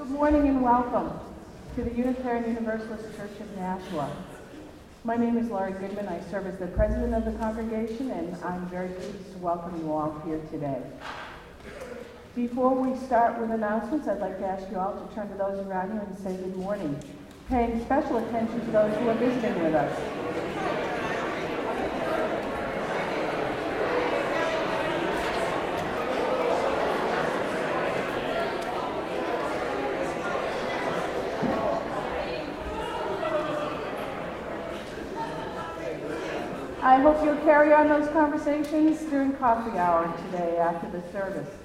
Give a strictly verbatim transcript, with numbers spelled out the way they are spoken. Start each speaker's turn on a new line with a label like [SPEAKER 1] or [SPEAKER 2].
[SPEAKER 1] Good morning and welcome to the Unitarian Universalist Church of Nashua. My name is Laurie Goodman. I serve as the president of the congregation, and I'm very pleased to welcome you all here today. Before we start with announcements, I'd like to ask you all to turn to those around you and say good morning, paying special attention to those who are visiting with us. I hope you'll carry on those conversations during coffee hour today after the service.